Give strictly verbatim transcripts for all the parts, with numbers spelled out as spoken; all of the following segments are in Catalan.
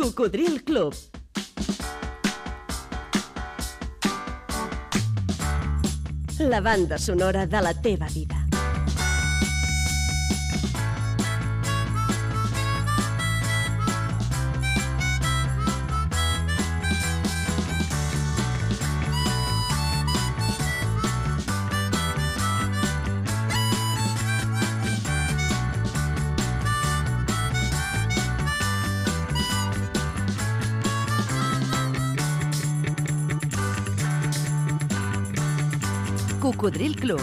Cocodril Club. La banda sonora de la teva vida. Cocodril Club.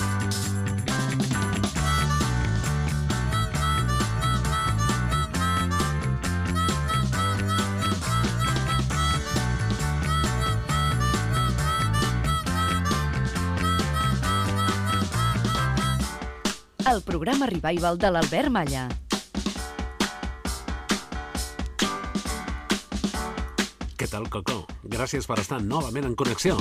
El programa Revival de l'Albert Malla. Què tal, Coco? Gràcies per estar novament en connexió.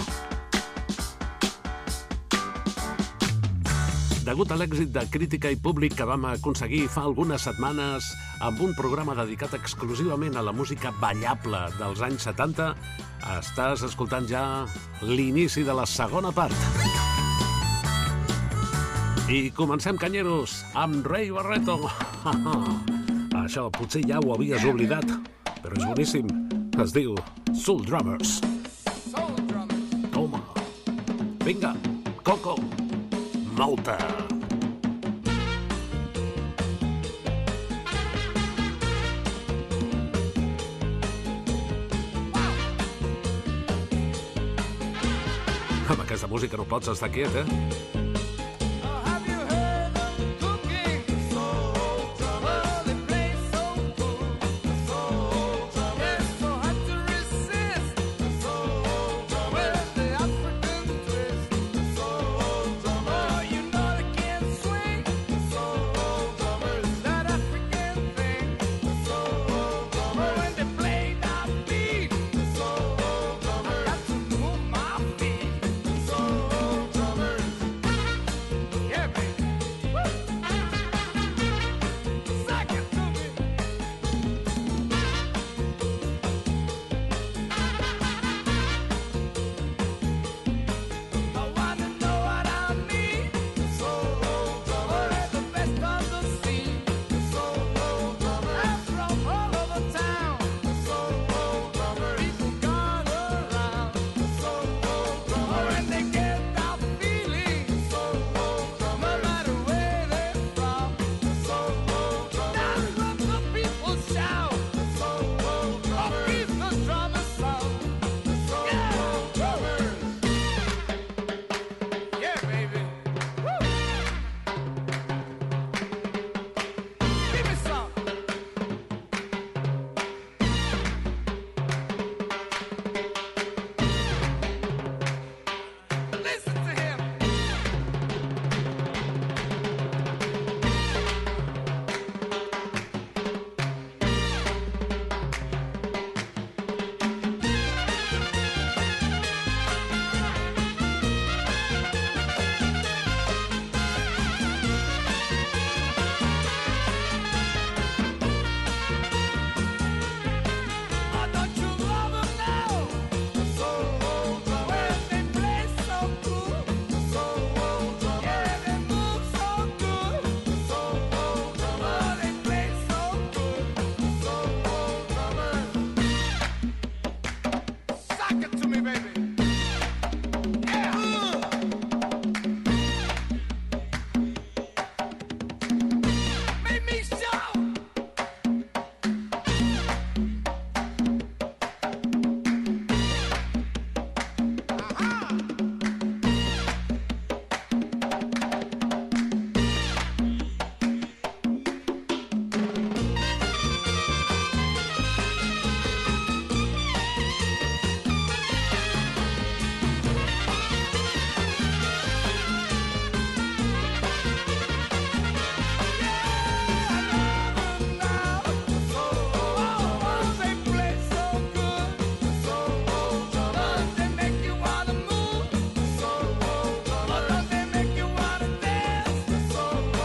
Degut a l'èxit de crítica i públic que vam aconseguir fa algunes setmanes amb un programa dedicat exclusivament a la música ballable dels anys setanta, estàs escoltant ja l'inici de la segona part. I comencem, canyeros, amb Ray Barretto. Això potser ja ho havies oblidat, però és boníssim. Es diu Soul Drummers. Toma. Vinga, Coco. Mou-te. Amb aquesta música no pots estar quiet, eh?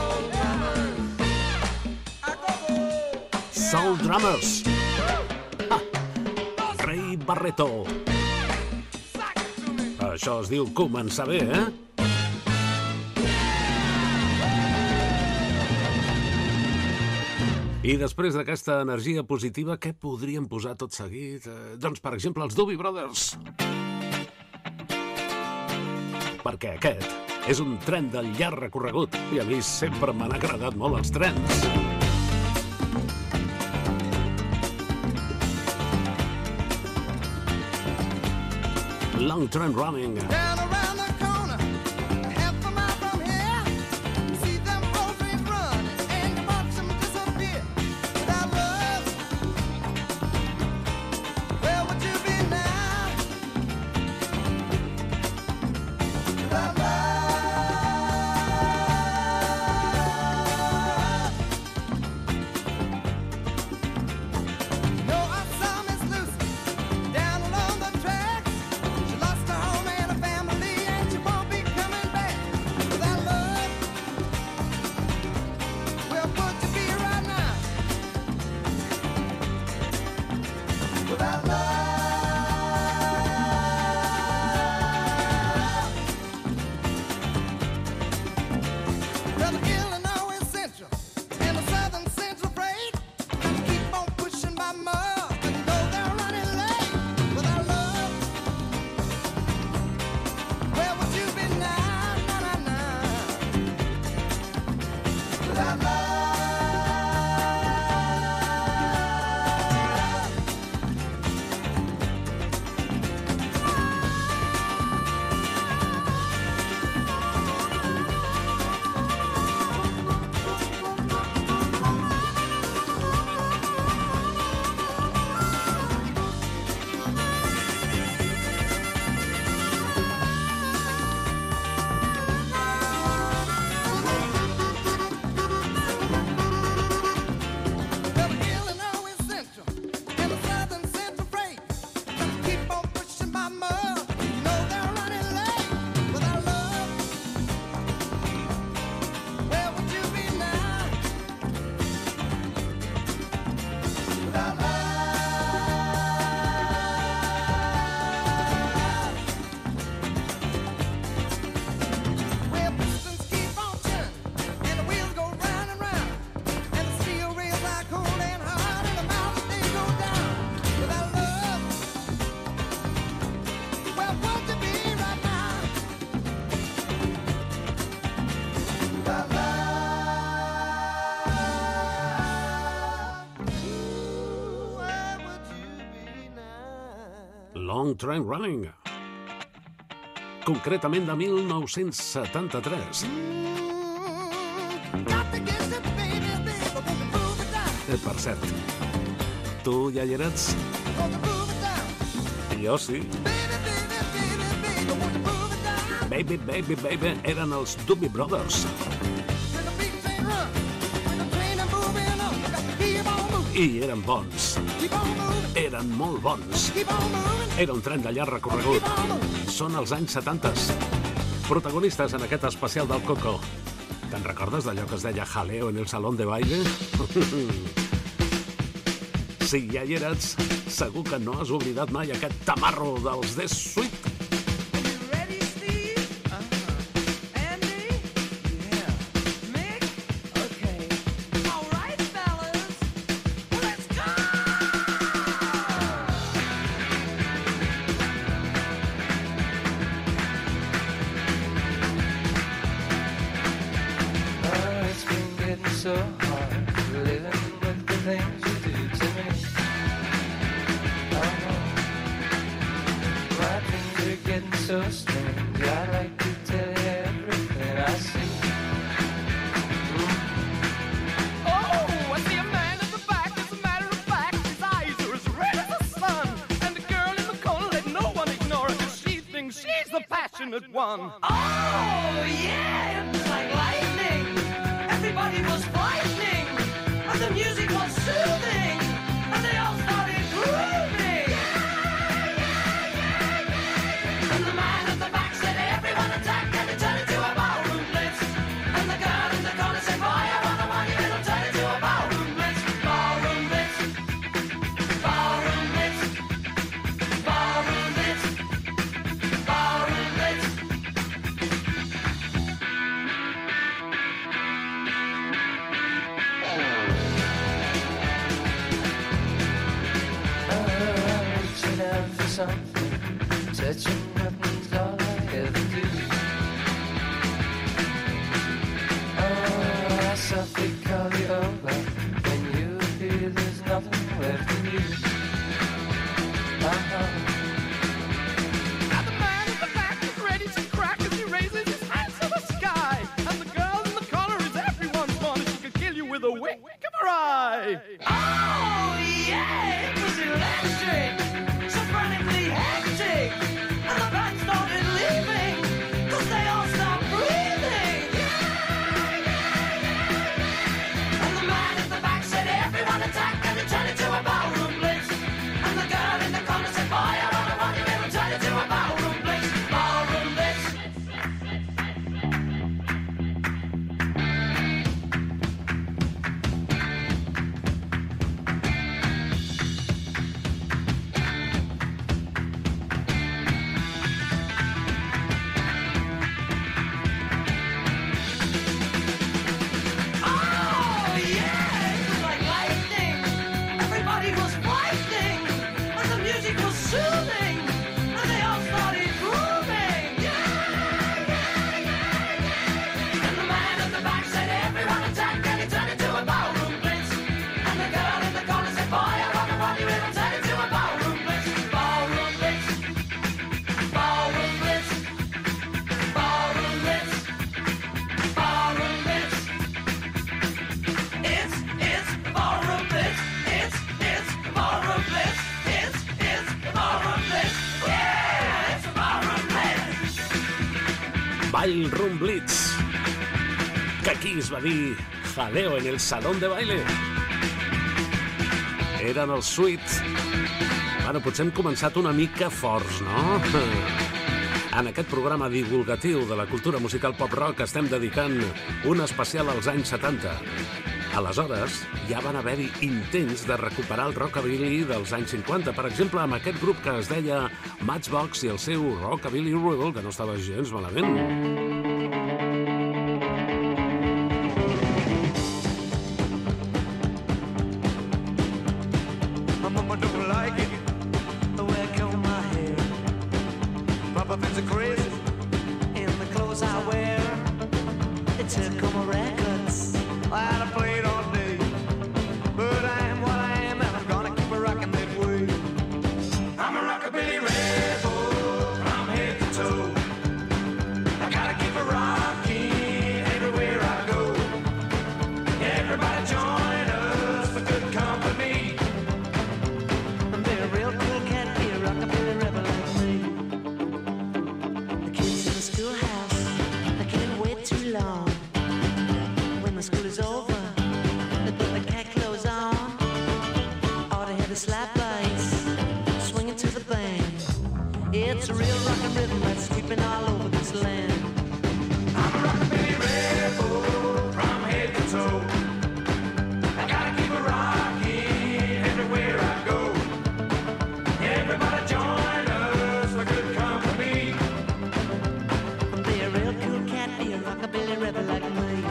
Soul Drummers. Barreto. Això es diu començar bé, eh? I després d'aquesta energia positiva, què podríem posar tot seguit? Eh, doncs, per exemple, els Doobie Brothers. Perquè aquest és un tren de llarg recorregut i a mi sempre m'han agradat molt els trens. Long Train Running. Long Train Running, concretament de mil nou-cents setanta-tres. Eh, per cert, tu ja hi eres? Jo sí. Baby, baby, baby, eren els Doobie Brothers. I eren bons. Eren molt bons. Era un tren de llarg recorregut. Són els anys setanta. Protagonistes en aquest especial del Coco. Te'n recordes d'allò que es deia jaleo en el salón de baile? Si ja hi eres, segur que no has oblidat mai aquest tamarro dels The Sweet. One. Oh, yeah, it was like lightning. Everybody was frightening, and the music was soothing, and they all started grooving. Yeah, yeah, yeah, yeah. And the man at the back said, everyone attack, and it turned into a ballroom blitz. And the girl in the corner said, boy, I want the money, and it'll turn into a ballroom blitz. Ballroom blitz. Ballroom blitz. Ballroom something. Touching nothing's all I ever do. Oh, I softly call you over. When you appear, there's nothing left in you. Uh-huh. Now the man in the back is ready to crack as he raises his hands to the sky. And the girl in the corner is everyone's fun. She could kill you with a wink of her eye. Oh, yeah, it was electric, so frantically hectic. And the band started leaving, cause they all stopped breathing. And the man at the back said, everyone attack, and it turned into a ballroom blitz. And the girl in the corner said, boy, I don't know what you will turn into a ballroom blitz. Ballroom blitz. Oh, yeah, it was like lightning. Everybody was fighting, and the music was soothing, and they all started grooving. Yeah, yeah, yeah, yeah. And the man at the back said, everyone attack, and he turned into a ballroom blitz. And the girl in the corner said, boy, I wonder what you will turn into a ballroom blitz. Ballroom blitz. Ballroom blitz. Ballroom blitz. Ballroom blitz. It's, it's ballroom blitz. It's, it's ballroom blitz. It's, it's ballroom blitz. Yeah, it's ballroom blitz. Ballroom Blitz, que aquí es va dir jaleo en el salón de baile. Eren els Sweet. Bueno, potser hem començat una mica forts, no? En aquest programa divulgatiu de la cultura musical pop-rock estem dedicant un especial als anys setanta. Aleshores, ja van haver-hi intents de recuperar el rockabilly dels anys cinquanta, per exemple, amb aquest grup que es deia Matchbox i el seu Rockabilly Rebel, que no estava gens malament. My mama don't like it, the way I comb my hair. Papa thinks I'm crazy in the clothes I wear. It took all my records, I had to play it all day. But I am what I am, and I'm gonna keep it rocking that way. I'm a rockabilly rebel from head to toe. I gotta keep it rocking everywhere I go. Everybody join us for good company. Be a real cool cat, be a rockabilly rebel like me. The kids in the schoolhouse, they can't wait too long. When the school is over, they put the cat clothes on. Or they have the slap bass, swinging to the band. It's a real rockin' rhythm that's sweeping all over this land. I'm a rockabilly rebel from head to toe. I gotta keep it rocking everywhere I go. Everybody join us for good company. Be a real cool cat, be a rockabilly rebel like me.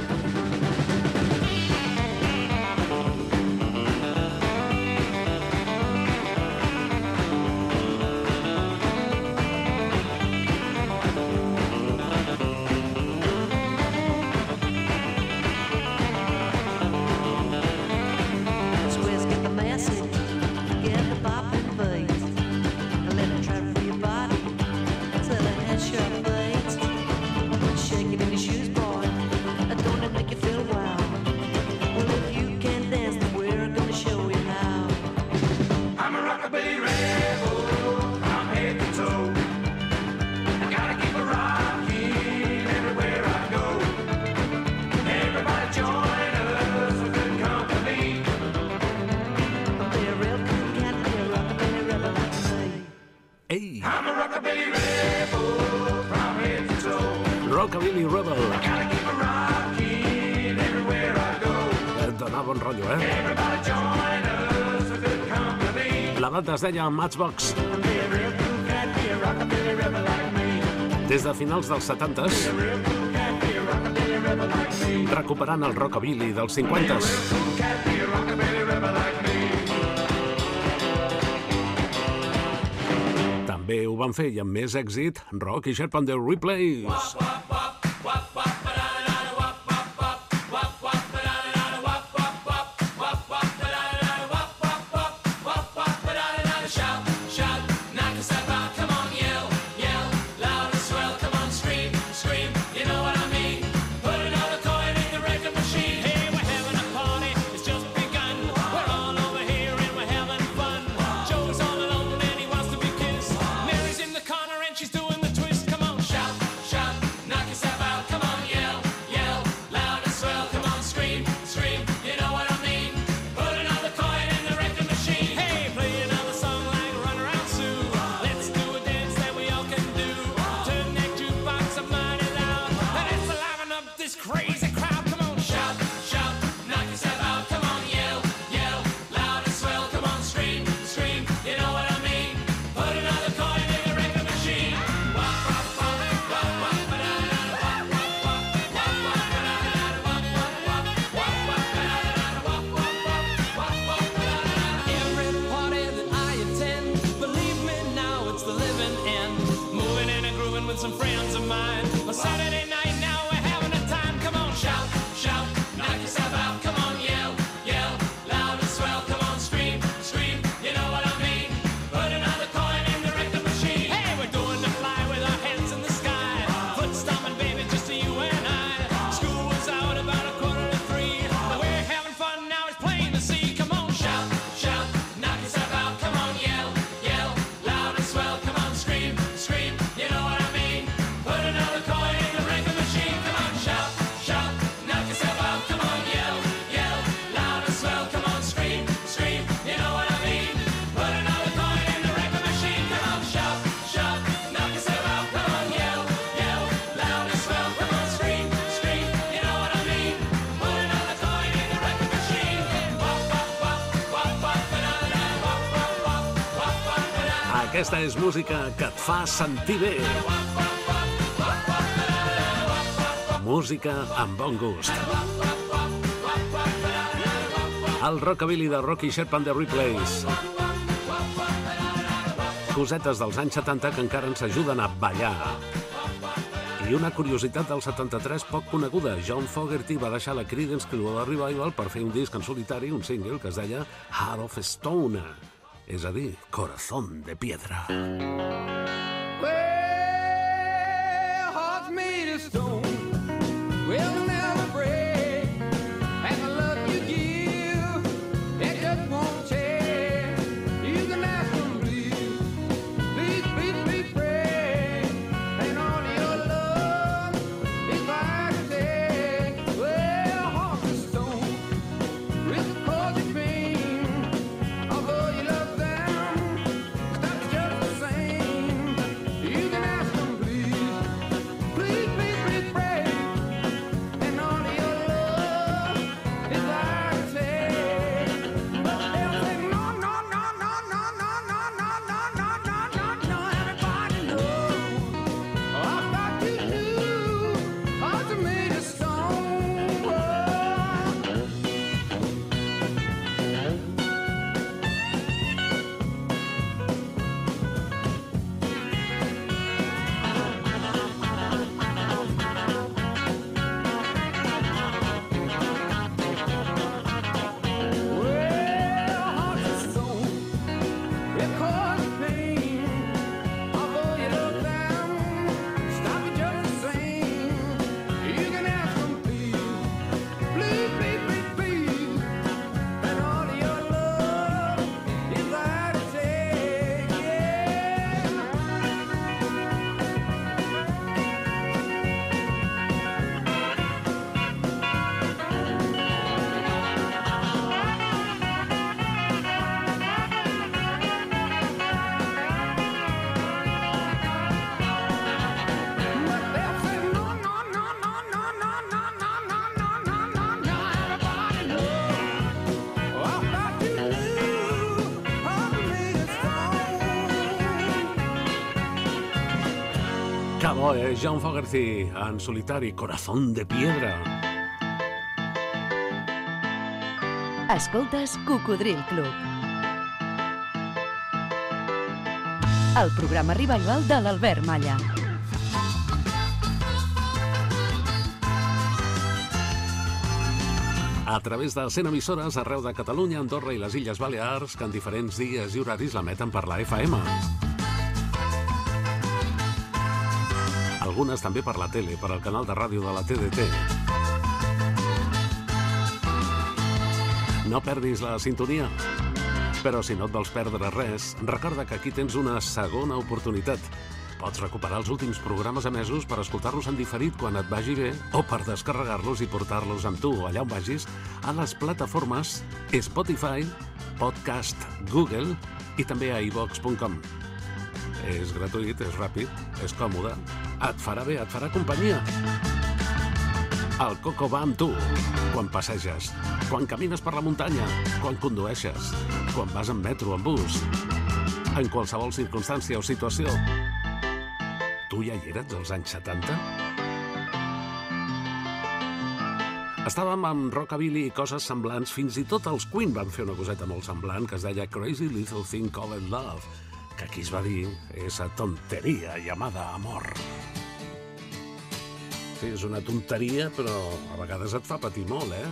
Squares get the message, get the bopping beat. Let it try for your body till it has sharp blades. Shake it in your shoes, boy. Don't it make you feel wild? Well, if you can dance, then we're gonna show you how. I'm a rockabilly rebel from head to toe. I gotta keep it rocking everywhere I go. Everybody join us for good company. Be a real cool cat, be a rockabilly rebel like me. Ei, I'm a rockabilly rebel from head to toe. Rockabilly Rebel. Gotta keep it rocking everywhere I go. Et donava bon rotllo, eh? Everybody join us for good company. La banda es deia Matchbox. Be a real cool cat, be a rockabilly rebel like me. Des de finals dels setantes, Be a real cool cat, be a rockabilly rebel like me. recuperant el rockabilly dels cinquantes. Cool cat, be a rockabilly rebel like me. també ho van fer i amb més èxit Rocky Sharp and the Replays. Aquesta és música que et fa sentir bé. Música amb bon gust. El rockabilly de Rocky Sharp and the Replays. Cosetes dels anys setanta que encara ens ajuden a ballar. I una curiositat del setanta-tres poc coneguda. John Fogerty va deixar la Creedence Clearwater Revival per fer un disc en solitari, un single que es deia Heart of Stone. És a dir, Corazón de Piedra. Well, hearts made of stone will never break, and the love you give, it just won't change. You can ask them, please, please, please, please pray, and all your love is like a day. Well, hearts of stone will cause you pain, although you love Que bo, eh? John Fogerty, en solitari, Corazón de Piedra. Escoltes Cocodril Club. el programa revival de l'Albert Malla. A través de cent emissores arreu de Catalunya, Andorra i les Illes Balears, que en diferents dies i horaris l'emeten per la F M. Algunes també per la tele, per al canal de ràdio de la T D T. No perdis la sintonia. Però si no et vols perdre res, recorda que aquí tens una segona oportunitat. Pots recuperar els últims programes emesos per escoltar-los en diferit quan et vagi bé o per descarregar-los i portar-los amb tu allà on vagis a les plataformes Spotify, Podcast, Google i també a i vox punt com. És gratuït, és ràpid, és còmode, et farà bé, et farà companyia. El Coco va amb tu, quan passeges, quan camines per la muntanya, quan condueixes, quan vas en metro o en bus, en qualsevol circumstància o situació. Tu ja hi eres als anys setanta? Estàvem amb rockabilly i coses semblants, fins i tot els Queen van fer una coseta molt semblant que es deia Crazy Little Thing Called Love, que aquí es va dir esa tonteria llamada amor. Sí, és una tonteria, però a vegades et fa patir molt, eh?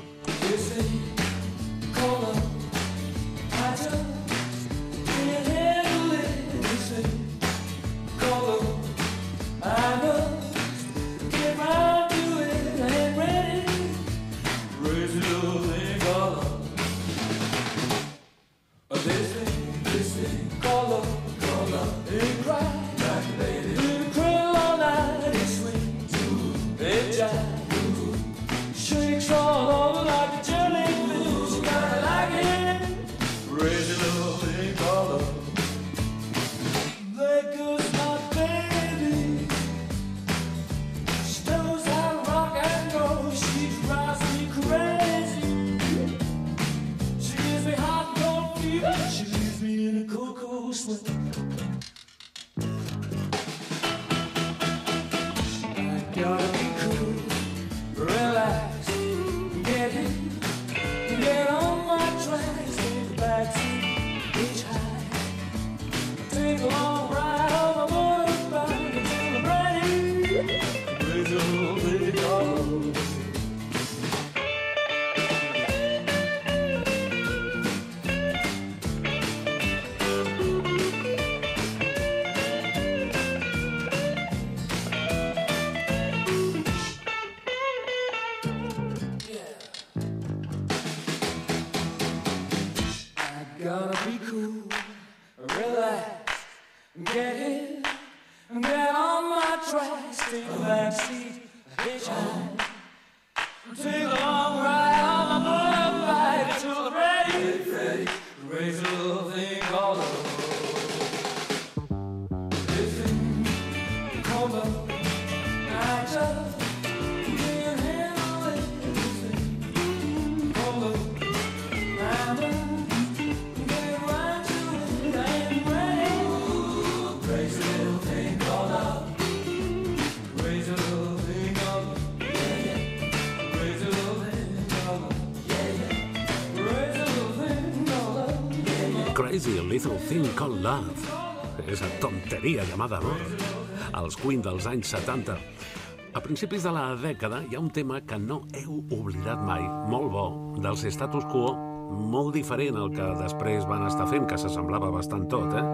Crazy Little Thing Called Love. Esa tonteria llamada amor. Els Queen dels anys setanta. A principis de la dècada hi ha un tema que no heu oblidat mai, molt bo, dels Status Quo, molt diferent al que després van estar fent, que s'assemblava bastant tot, eh?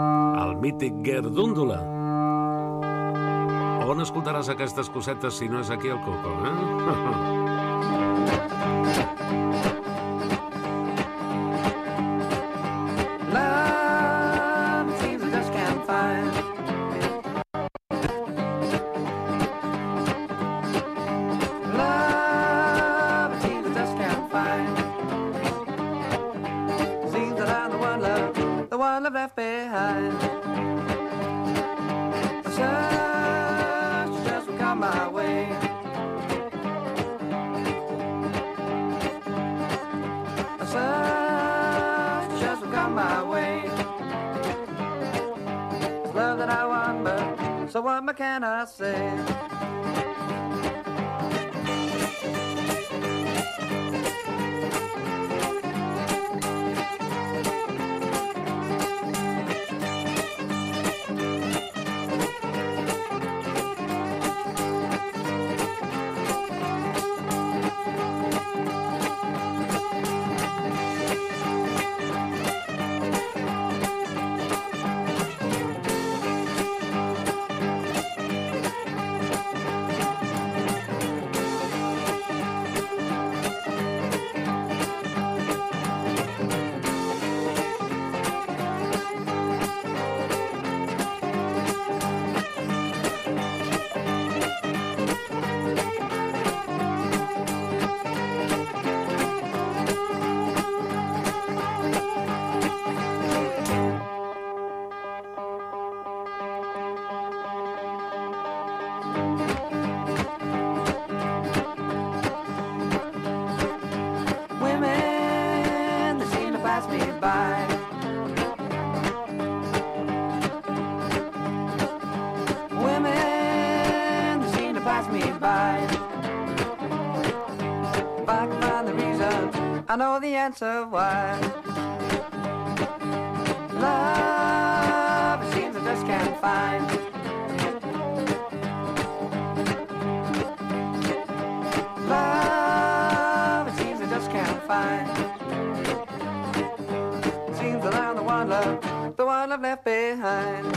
El mític Gerdúndula. On escoltaràs aquestes cosetes si no és aquí al Coco, eh? So what more can I say? I know the answer why. Love, it seems I just can't find. Love, it seems I just can't find. It seems that I'm the one love, the one I've left behind.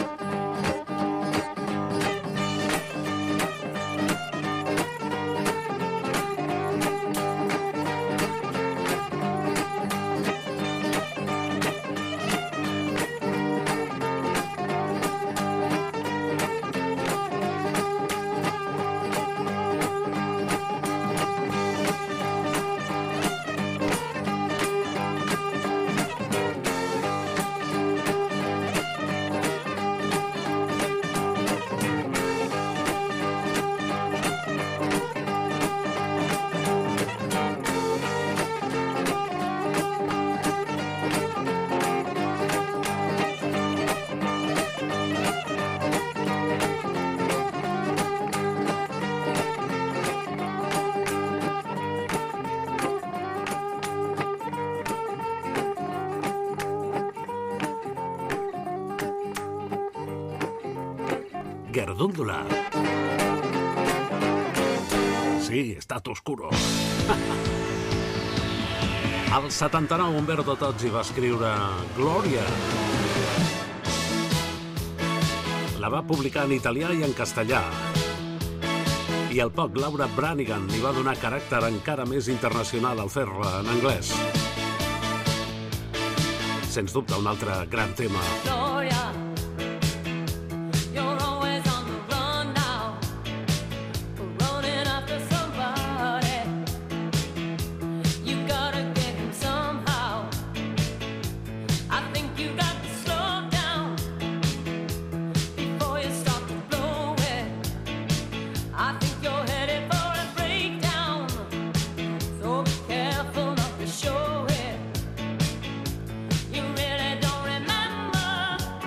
Gerdúndula. Sí, Status Oscuro. Al setanta-nou, Umberto Tozzi va escriure Glòria. La va publicar en italià i en castellà. I al poc, Laura Branigan li va donar caràcter encara més internacional al fer-la en anglès. Sens dubte, un altre gran tema. Gloria, you're always on the run now, running after somebody. You gotta get him somehow. I think you got to slow down before you start to blow it. I think you're headed for a breakdown, so be careful not to show it. You really don't remember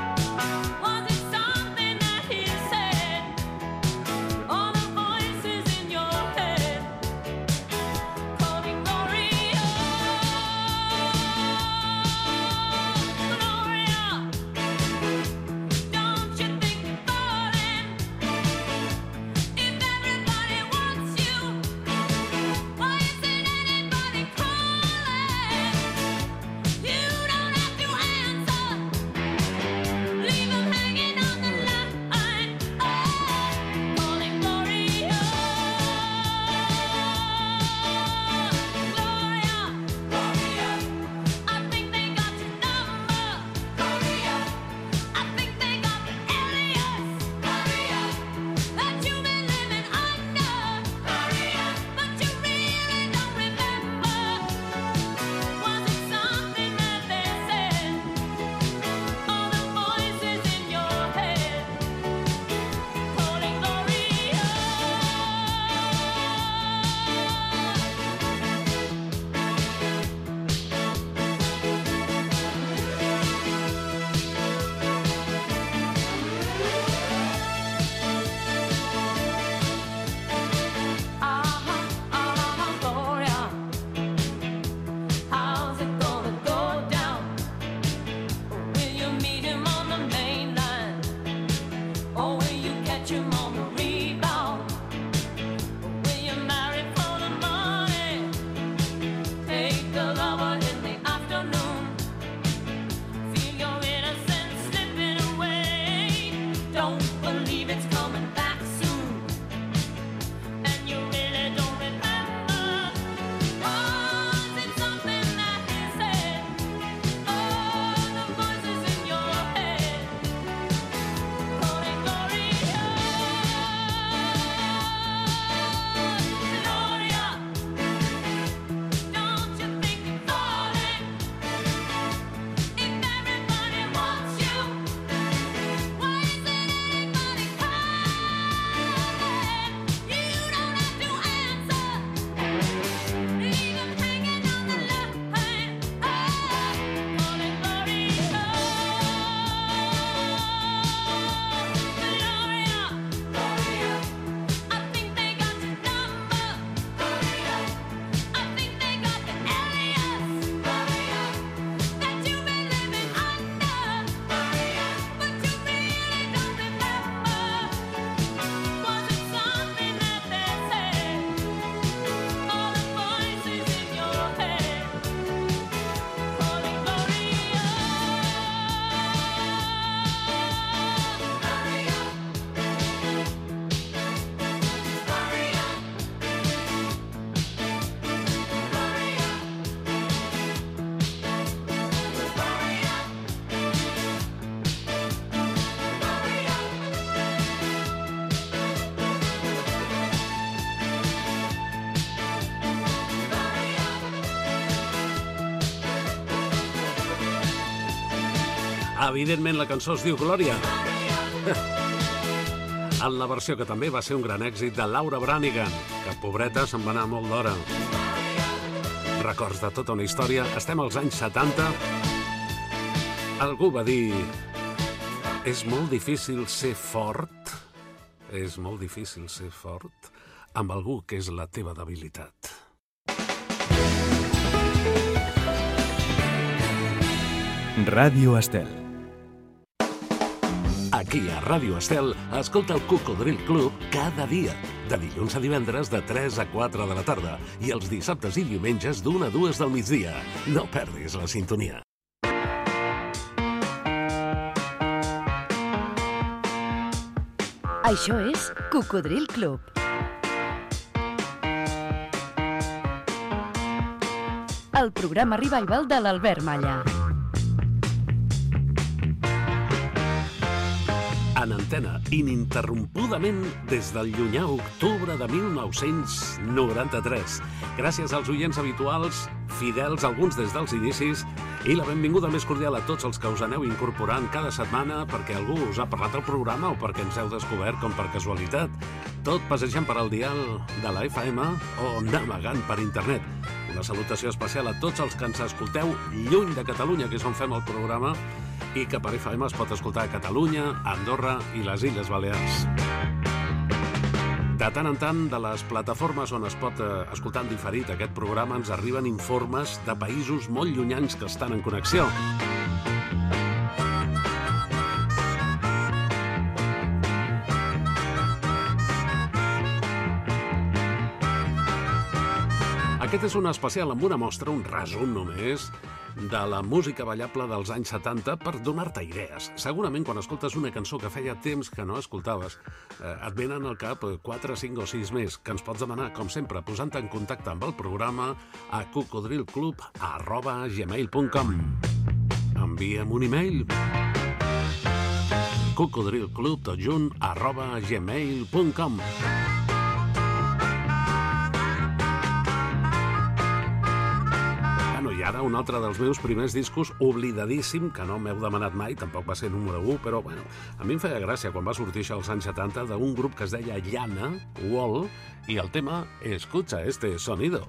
Evidentment, la cançó es diu Glòria. En la versió que també va ser un gran èxit de Laura Branigan, que pobreta se'n va anar molt d'hora. Records de tota una història. Estem als anys setanta. Algú va dir: és molt difícil ser fort, és molt difícil ser fort amb algú que és la teva debilitat. Ràdio Estel. Aquí a Ràdio Estel, escolta el Cocodril Club cada dia, de dilluns a divendres de tres a quatre de la tarda i els dissabtes i diumenges d'una a dues del migdia. No perdis la sintonia. Això és Cocodril Club. El programa revival de l'Albert Malla. En antena, ininterrompudament des del llunyà octubre de mil nou-cents noranta-tres. Gràcies als oients habituals, fidels, alguns des dels inicis, i la benvinguda més cordial a tots els que us aneu incorporant cada setmana perquè algú us ha parlat del programa o perquè ens heu descobert com per casualitat. Tot passejant per al dial de la F M o navegant per internet. Una salutació especial a tots els que ens escolteu lluny de Catalunya, que és on fem el programa, i que per F M es pot escoltar a Catalunya, Andorra i les Illes Balears. De tant en tant, de les plataformes on es pot escoltar en diferit aquest programa, ens arriben informes de països molt llunyans que estan en connexió. Aquest és un especial amb una mostra, un resum només, de la música ballable dels anys setanta per donar-te idees. Segurament quan escoltes una cançó que feia temps que no escoltaves, eh, et venen al cap quatre, cinc o sis més que ens pots demanar, com sempre, posant-te en contacte amb el programa a cocodrilclub arroba gmail punt com. Envia'm un e-mail cocodrilclub tot junt arroba gmail punt com. I ara un altre dels meus primers discos, oblidadíssim, que no m'heu demanat mai, tampoc va ser número u, però bueno, a mi em feia gràcia quan va sortir això als anys setanta d'un grup que es deia Llana, Wall, i el tema Escucha este sonido.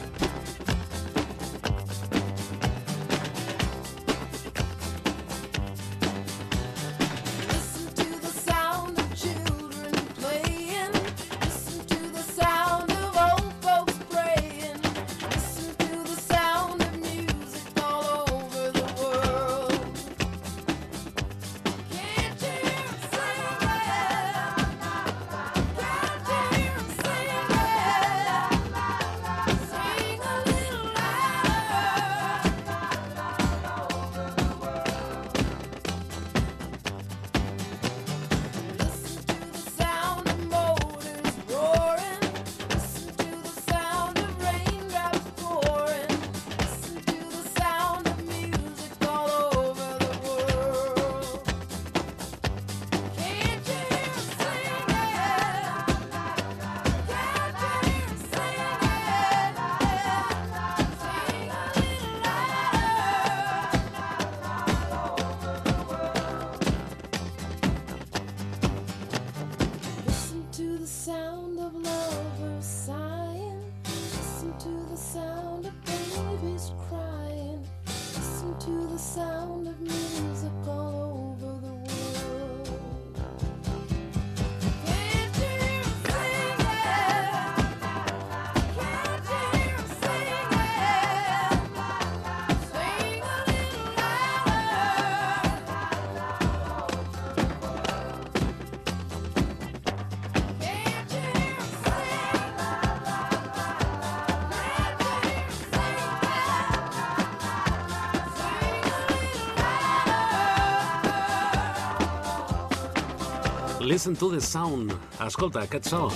Listen to the sound. Escolta aquest so.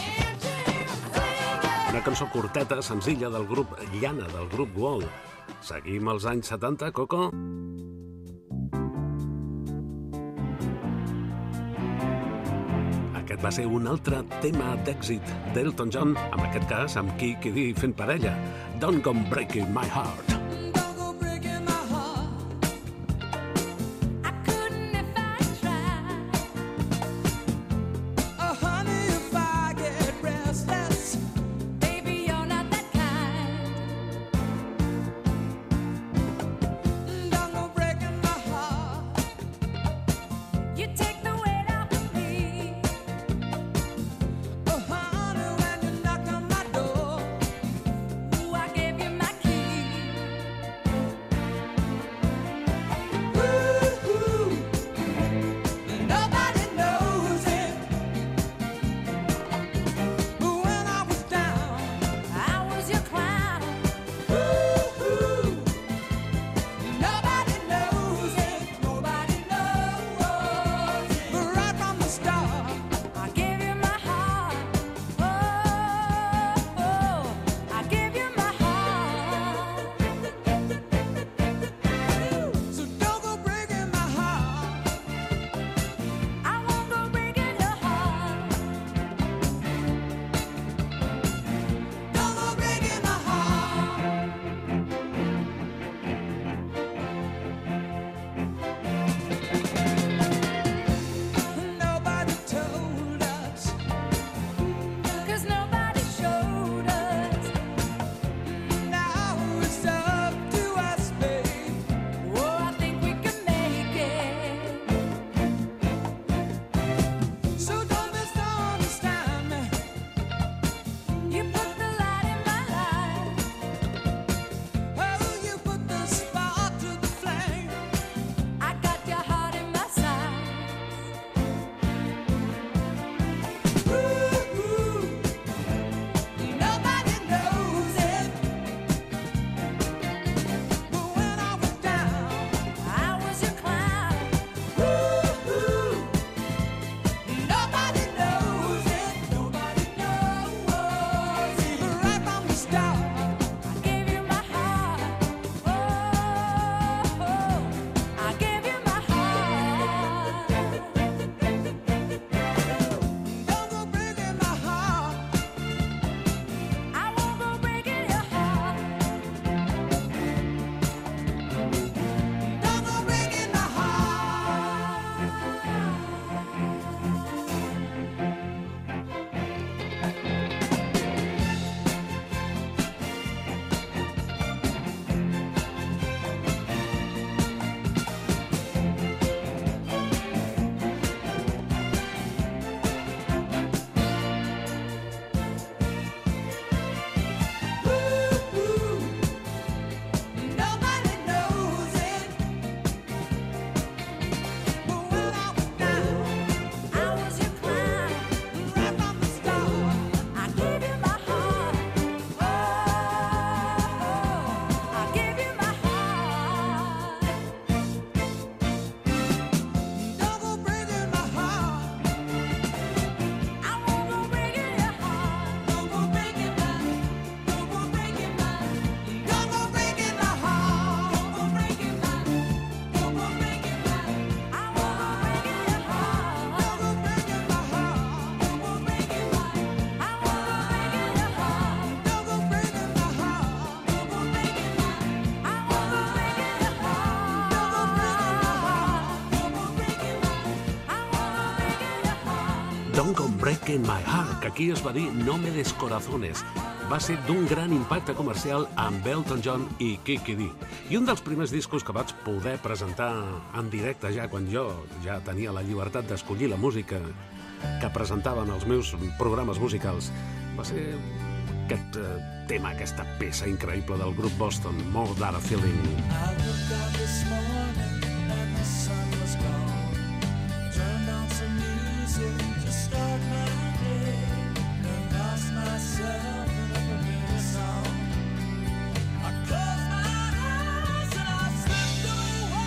Una cançó curteta, senzilla, del grup Llana, del grup Wall. Seguim als anys setanta, Coco? Aquest va ser un altre tema d'èxit d'Elton John, en aquest cas amb qui quedi fent parella. Don't Go Breaking My Heart. Don't go breaking my heart. I couldn't in my heart, que aquí es va dir No me des corazones. Va ser d'un gran impacte comercial amb Elton John i Kiki Dee. I un dels primers discos que vaig poder presentar en directe ja quan jo ja tenia la llibertat d'escollir la música que presentava en els meus programes musicals va ser aquest uh, tema, aquesta peça increïble del grup Boston, More Than a Feeling. I looked out this morning and the sun was gone. Turned on some music to start my day and lost myself in a familiar song. I closed my eyes and I slipped away.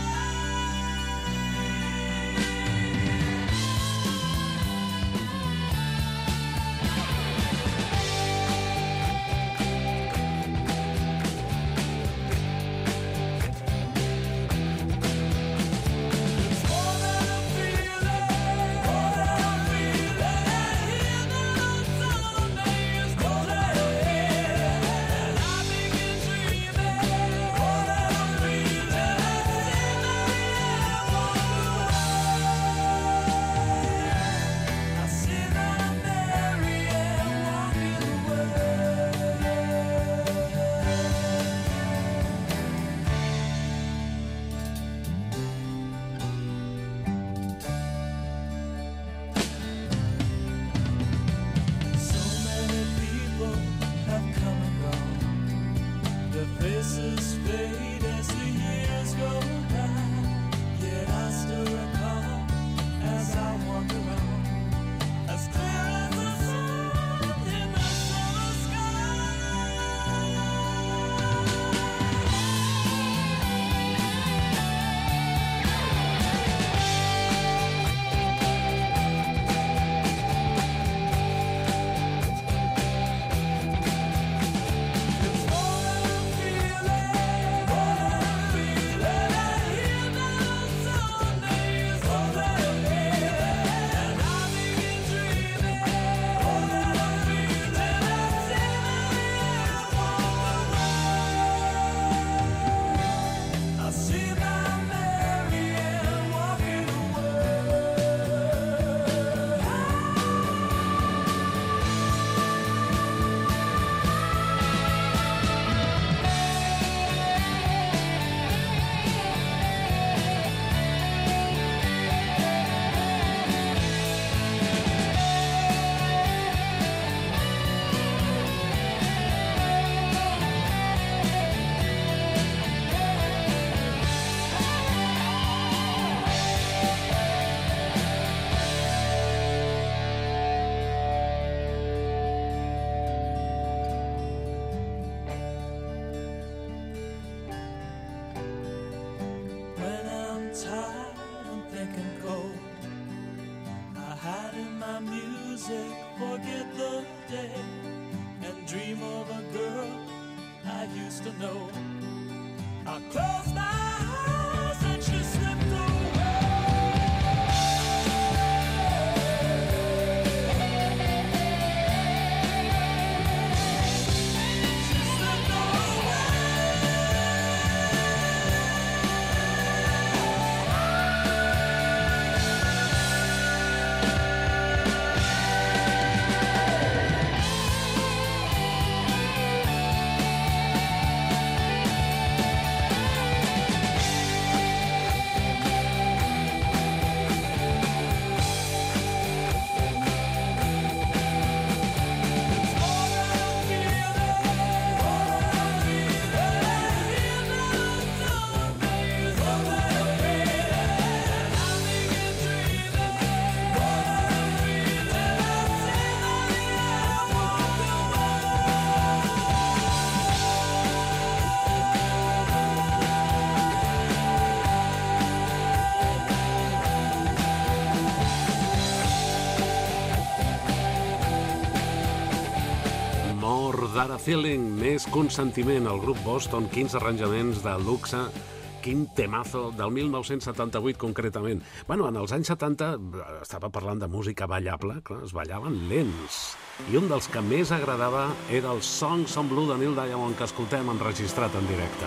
D'ara Feeling, més consentiment, el grup Boston, quins arranjaments de luxe, quin temazo del mil nou-cents setanta-vuit concretament. Bueno, en els anys setanta estava parlant de música ballable, clar, es ballaven lents. I un dels que més agradava era el Songs on Blue de Neil Diamond, que escoltem enregistrat en directe.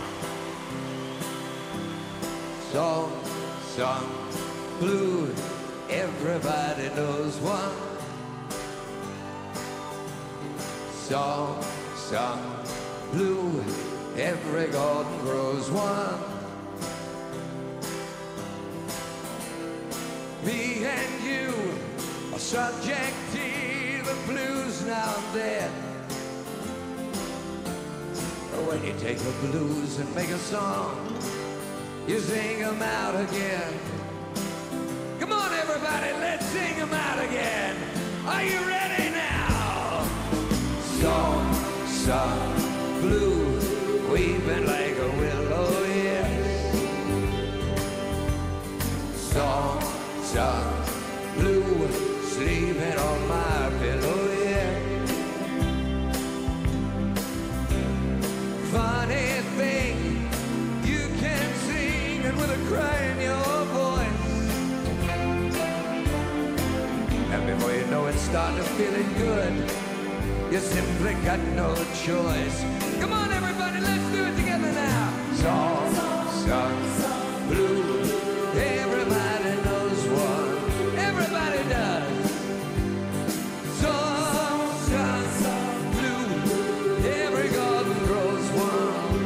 Songs on Blue, everybody knows one. song sung blue. Every garden grows one. Me and you are subject to the blues now and then. When you take the blues and make a song, you sing them out again. Come on everybody, let's sing them out again. Are you ready now? Song sung blue, weeping like a willow, yes. Song sung blue, sleeping on my pillow, yeah. Funny thing, you can sing and with a cry in your voice. And before you know it, start to feeling good. You simply got no choice. Come on everybody, let's do it together now. Song sung blue, everybody knows one. Everybody does. Song sung blue, every garden grows one.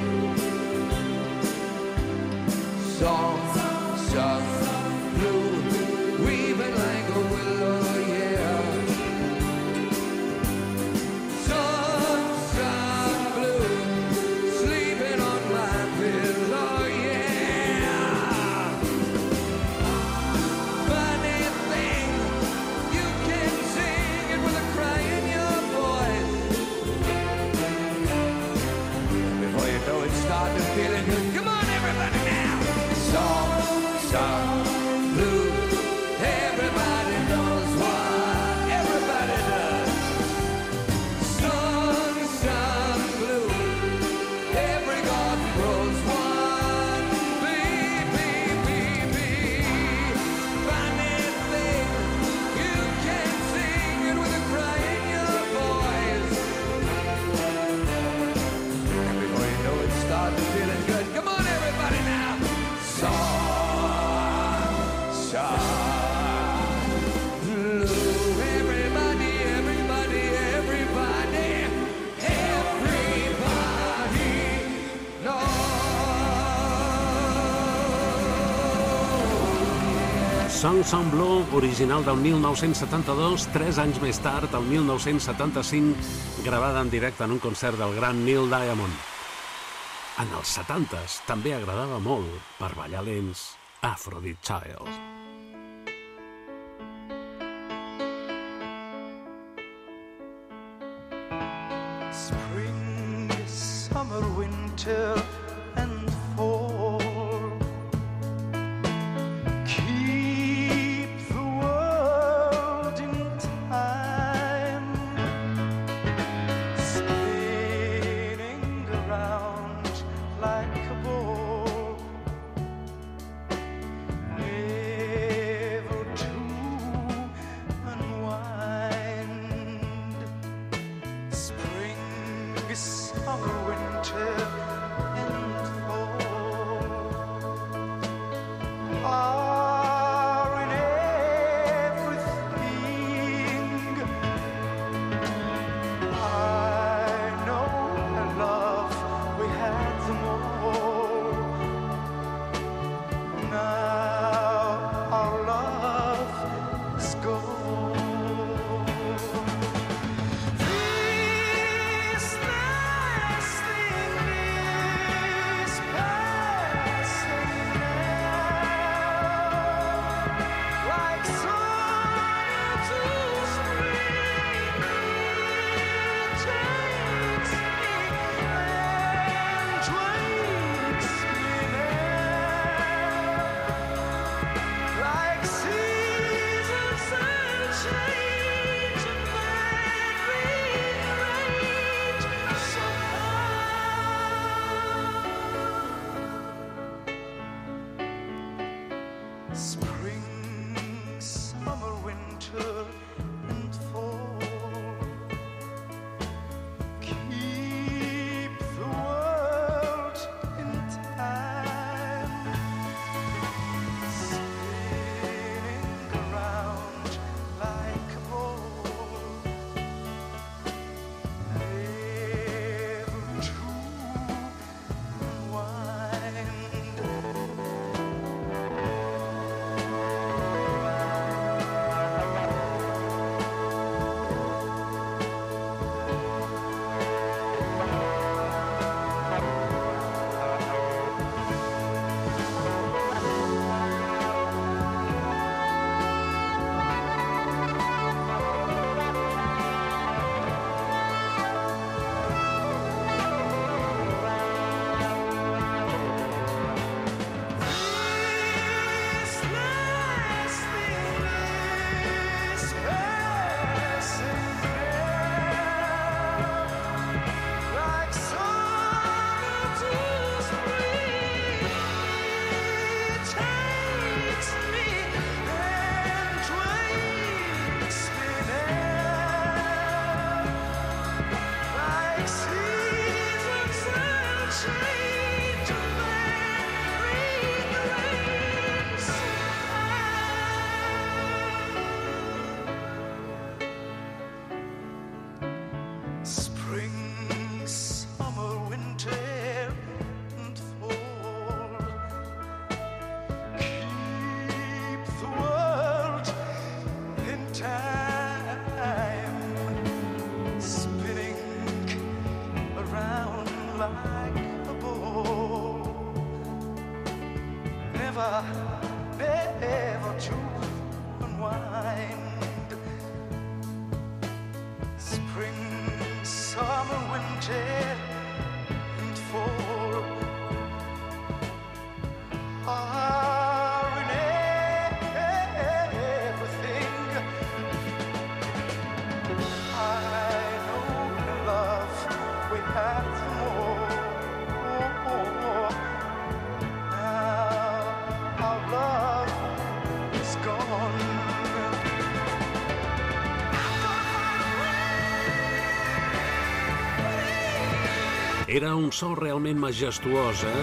Song sung blue, weeping like a willow, yeah. Song sung blue, sleeping on my pillow, yeah. Funny thing, you can sing it with a cry in your voice. Before you know it, start to feeling good. Come on everybody now. Song sung blue, everybody knows what everybody does. Song sung blue, every garden grows one. Bee, bee, bee, bee. Funny thing, you can sing it with a cry in your voice. And before you know it, start to feeling good. Come on everybody now. Song sung blue, everybody, everybody, everybody, everybody knows. Song Song Blue, original del mil nou-cents setanta-dos, tres anys més tard, el mil nou-cents setanta-cinc, gravada en directe en un concert del gran Neil Diamond. En els setantes també agradava molt per ballar lents Aphrodite Child. Spring, summer, winter, and fall. Keep the world in time, spinning around like a ball, never to unwind. Spring, summer, winter, and fall are in everything. I know our love, we had them all. Now our love is gone. This last thing like a bow. Never, never to unwind. Spring, summer, winter, and fall are in everything. I know the love we had more. Now our love is gone. Era un so realment majestuós, eh?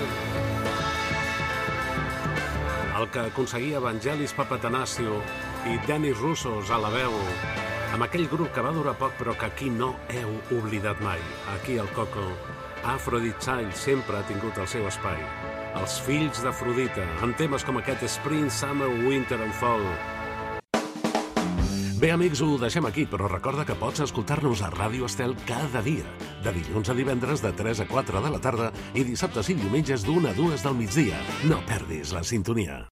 El que aconseguia Vangelis Papatanasio i Dennis Russos a la veu, amb aquell grup que va durar poc però que aquí no heu oblidat mai. Aquí al Coco, Aphrodite Child sempre ha tingut el seu espai. Els fills d'Afrodita, amb temes com aquest Spring, Summer, Winter and Fall. Bé, amics, ho deixem aquí, però recorda que pots escoltar-nos a Ràdio Estel cada dia, de dilluns a divendres de tres a quatre de la tarda i dissabtes i diumenges d'una a dues del migdia. No perdis la sintonia.